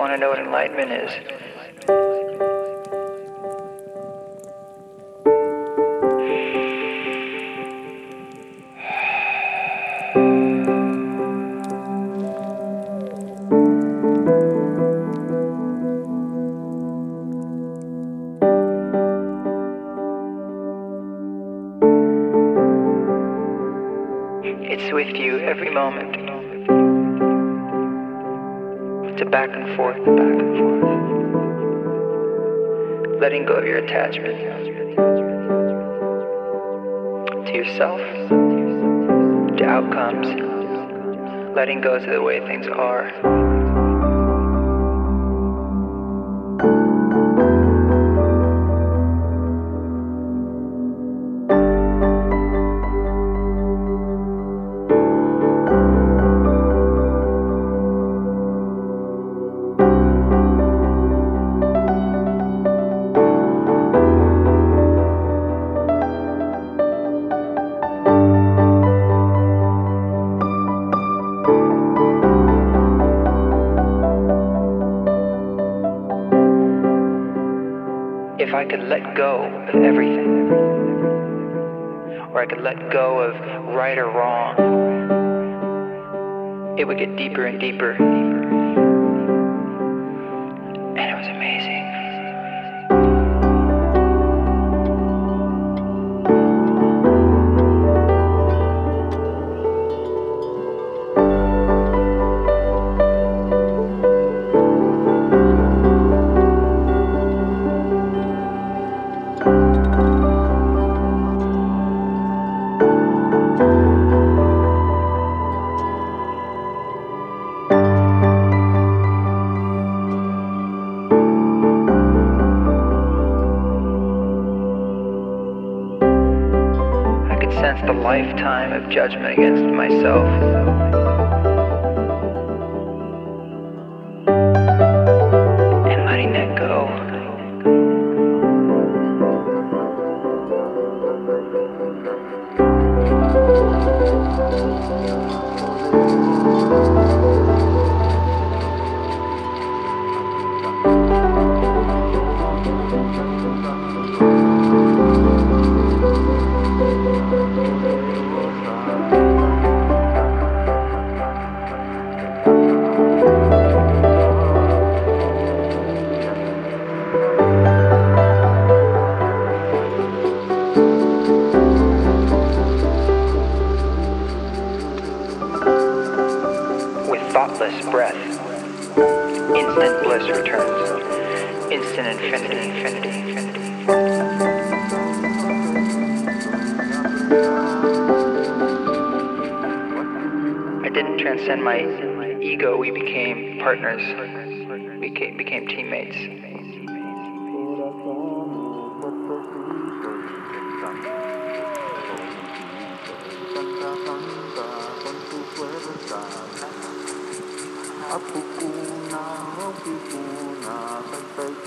want to know what enlightenment is? It's with you every moment. It's a back and forth, back and forth. Letting go of your attachment to yourself, to outcomes. Letting go to the way things are. If I could let go of everything, or I could let go of right or wrong, it would get deeper and deeper. And it was amazing. Sense the lifetime of judgment against myself. And letting that go. Thoughtless breath, instant bliss returns, instant infinity, infinity, infinity. I didn't transcend my ego, we became partners, we became teammates.